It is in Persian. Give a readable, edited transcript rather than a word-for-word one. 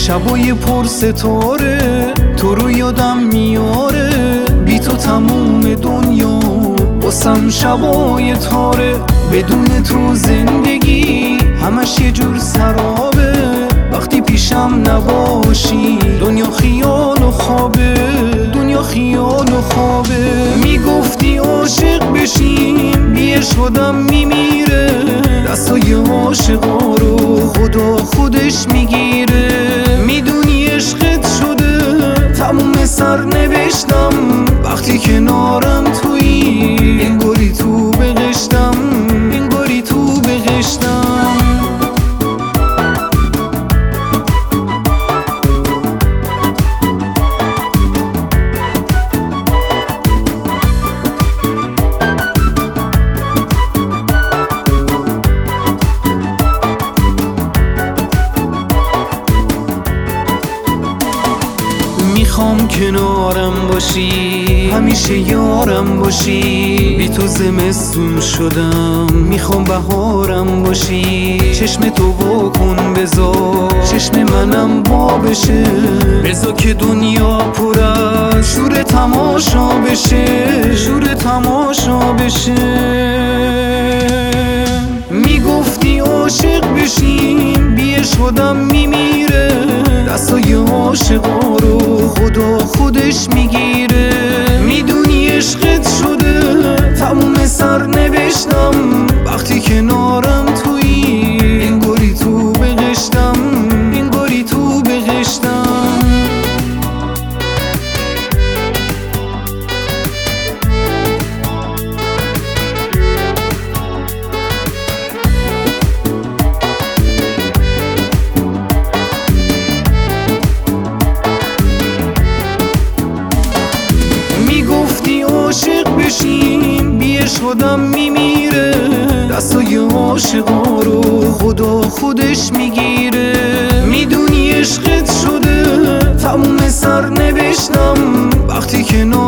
شبای پر ستاره تو رو یادم میاره، بی تو تموم دنیا واسم شبای تاره. بدون تو زندگی همش یه جور سرابه، وقتی پیشم نباشی دنیا خیال و خوابه، دنیا خیال و خوابه. میگفتی عاشق بشیم بی عشق آدم میمیره، دستای عاشقا رو خدا خودش میگیره. میدونی عشقت شده تموم سر نوشتم، وقتی کنارم تویی انگاری تو بهشتم، انگاری تو بهشتم. میخوام کنارم باشی، همیشه یارم باشی. بی تو زمستون شدم، میخوام بهارم باشی. چشم تو واکن بذار چشم منم وا بشه، بذار که دنیا پر از شور تماشا بشه، شور تماشا بشه. میگفتی عاشق بشیم بی عشق آدم میمیره، دستای عاشقا رو خدا خودش میگیره. میدونی عشقت شده تموم سر نوشتم، وقتی کنارم تویی انگاری تو بهشتم، انگاری تو بهشتم. میگفتی عاشق بشیم بی عشق آدم میمیره، دستای عاشقا رو خدا خودش میگیره. میدونی عشقت شده تموم سر نوشتم، وقتی کنار